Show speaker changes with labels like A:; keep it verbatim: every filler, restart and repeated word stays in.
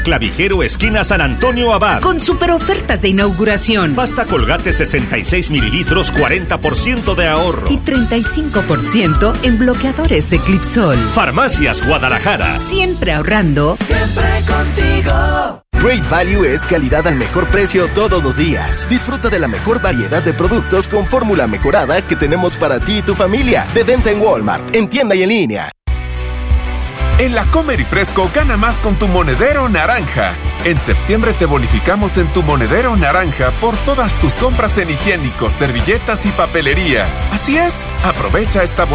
A: Clavijero, esquina San Antonio Abad.
B: Con super ofertas de inauguración.
A: Pasta Colgate sesenta y seis mililitros, cuarenta por ciento de ahorro.
B: Y treinta y cinco por ciento en bloqueadores Eclipsol.
A: Farmacias Guadalajara.
B: Siempre ahorrando.
C: Siempre contigo.
D: Great Value es calidad al mejor precio todos los días. Disfruta de la mejor variedad de productos con fórmula mejorada que tenemos para ti y tu familia. De venta en Walmart, en tienda y en línea.
E: En la Comer y Fresco gana más con tu monedero naranja. En septiembre te bonificamos en tu monedero naranja por todas tus compras en higiénicos, servilletas y papelería. Así es, aprovecha esta